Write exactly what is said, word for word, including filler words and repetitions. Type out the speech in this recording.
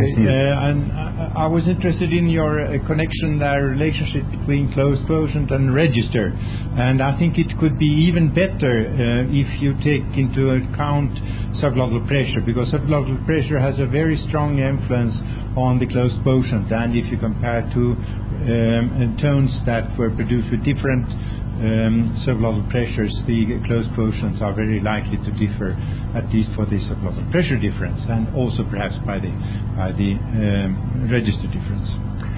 uh, and I, I was interested in your uh, connection there, relationship between closed quotient and register, and I think it could be even better uh, if you take into account subglottal pressure, because subglottal pressure has a very strong influence on the closed quotient, and if you compare to um, tones that were produced with different Um, subglottal pressures, the closed quotients are very likely to differ, at least for the subglottal pressure difference, and also perhaps by the by the um, register difference.